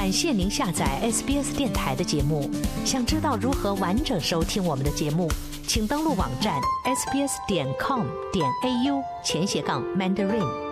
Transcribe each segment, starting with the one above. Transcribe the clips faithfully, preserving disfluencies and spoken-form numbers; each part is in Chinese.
感谢您下载 S B S 电台的节目。想知道如何完整收听我们的节目，请登录网站 s b s 点 com 点 a u 前斜杠 mandarin。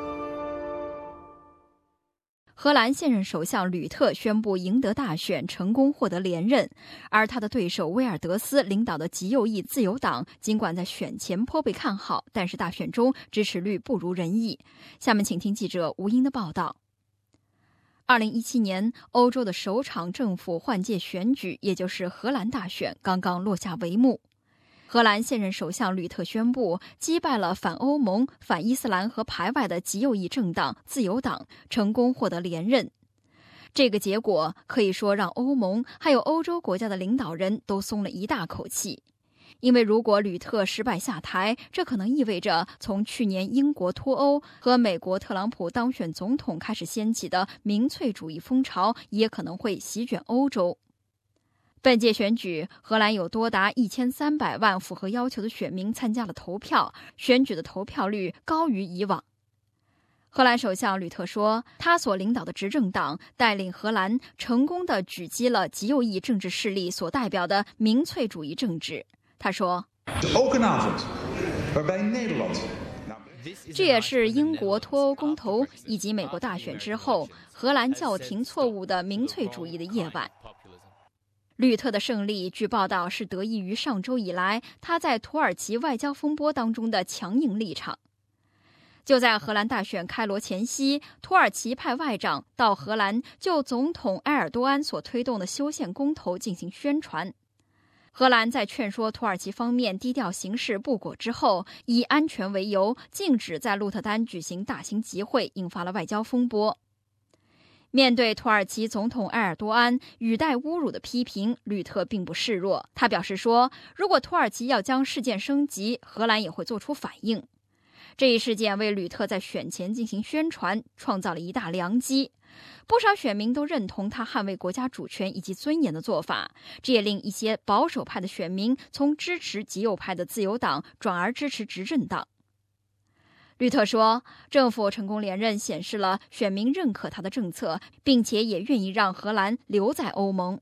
荷兰现任首相吕特宣布赢得大选，成功获得连任，而他的对手威尔德斯领导的极右翼自由党尽管在选前颇被看好，但是大选中支持率不如人意。下面请听记者吴英的报道。二零一七年，欧洲的首场政府换届选举，也就是荷兰大选，刚刚落下帷幕。荷兰现任首相吕特宣布击败了反欧盟、反伊斯兰和排外的极右翼政党自由党，成功获得连任。这个结果可以说让欧盟还有欧洲国家的领导人都松了一大口气，因为如果吕特失败下台，这可能意味着从去年英国脱欧和美国特朗普当选总统开始掀起的民粹主义风潮也可能会席卷欧洲。本届选举，荷兰有多达一千三百万符合要求的选民参加了投票，选举的投票率高于以往。荷兰首相吕特说，他所领导的执政党带领荷兰成功地狙击了极右翼政治势力所代表的民粹主义政治。他说，这也是英国脱欧公投以及美国大选之后，荷兰叫停错误的民粹主义的夜晚。吕特的胜利，据报道是得益于上周以来他在土耳其外交风波当中的强硬立场。就在荷兰大选开锣前夕，土耳其派外长到荷兰就总统埃尔多安所推动的修宪公投进行宣传。荷兰在劝说土耳其方面低调行事不果之后，以安全为由禁止在鹿特丹举行大型集会，引发了外交风波。面对土耳其总统埃尔多安语带侮辱的批评，吕特并不示弱。他表示说，如果土耳其要将事件升级，荷兰也会做出反应。这一事件为吕特在选前进行宣传创造了一大良机。不少选民都认同他捍卫国家主权以及尊严的做法，这也令一些保守派的选民从支持极右派的自由党转而支持执政党。吕特说，政府成功连任显示了选民认可他的政策，并且也愿意让荷兰留在欧盟。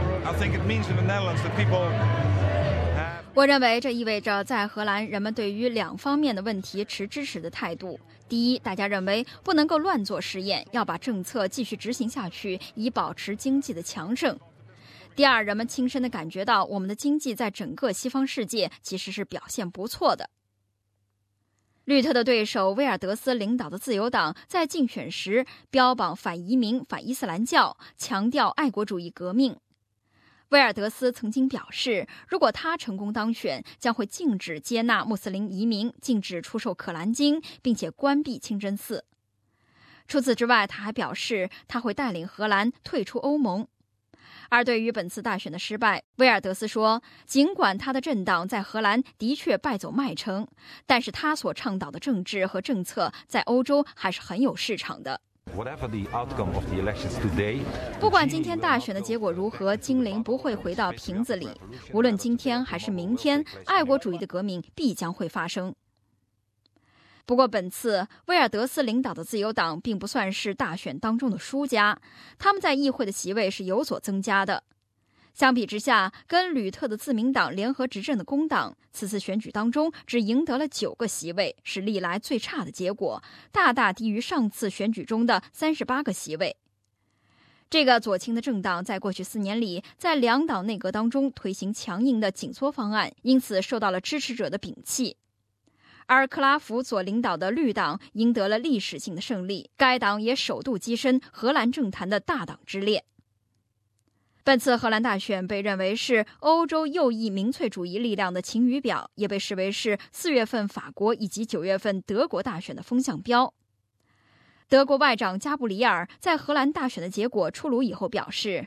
我认为这意味着在荷兰人们对于两方面的问题持支持的态度。第一，大家认为不能够乱做实验，要把政策继续执行下去，以保持经济的强盛。第二，人们亲身地感觉到我们的经济在整个西方世界其实是表现不错的。吕特的对手威尔德斯领导的自由党在竞选时标榜反移民、反伊斯兰教，强调爱国主义革命。威尔德斯曾经表示，如果他成功当选，将会禁止接纳穆斯林移民，禁止出售可兰经，并且关闭清真寺。除此之外，他还表示他会带领荷兰退出欧盟。而对于本次大选的失败，威尔德斯说，尽管他的政党在荷兰的确败走麦城，但是他所倡导的政治和政策在欧洲还是很有市场的。不管今天大选的结果如何，精灵不会回到瓶子里。无论今天还是明天，爱国主义的革命必将会发生。不过本次威尔德斯领导的自由党并不算是大选当中的输家，他们在议会的席位是有所增加的。相比之下，跟吕特的自民党联合执政的工党，此次选举当中只赢得了九个席位，是历来最差的结果，大大低于上次选举中的三十八个席位。这个左倾的政党在过去四年里，在两党内阁当中推行强硬的紧缩方案，因此受到了支持者的摒弃。而克拉夫所领导的绿党赢得了历史性的胜利，该党也首度跻身荷兰政坛的大党之列。本次荷兰大选被认为是欧洲右翼民粹主义力量的晴雨表，也被视为是四月份法国以及九月份德国大选的风向标。德国外长加布里埃尔在荷兰大选的结果出炉以后表示，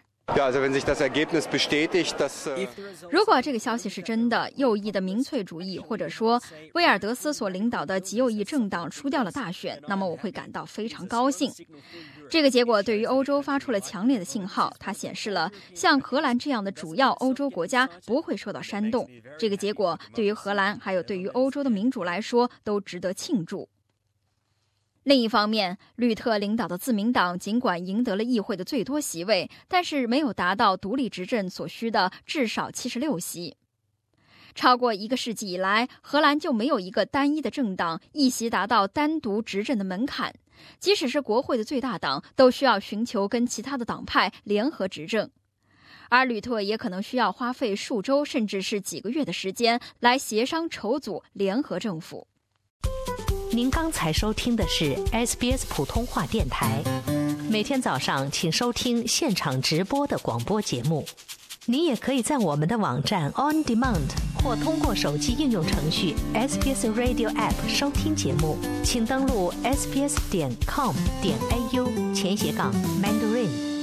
如果这个消息是真的，右翼的民粹主义或者说威尔德斯所领导的极右翼政党输掉了大选，那么我会感到非常高兴。这个结果对于欧洲发出了强烈的信号，它显示了像荷兰这样的主要欧洲国家不会受到煽动。这个结果对于荷兰还有对于欧洲的民主来说都值得庆祝。 另一方面，吕特领导的自民党尽管赢得了议会的最多席位，但是没有达到独立执政所需的至少七十六席。超过一个世纪以来，荷兰就没有一个单一的政党一席达到单独执政的门槛，即使是国会的最大党，都需要寻求跟其他的党派联合执政。而吕特也可能需要花费数周甚至是几个月的时间来协商筹组联合政府。 您刚才收听的是 S B S 普通话电台，每天早上请收听现场直播的广播节目。你也可以在我们的网站 On Demand 或通过手机应用程序 S B S Radio App 收听节目，请登录 s b s 点 com 点 a u 前斜杠 Mandarin。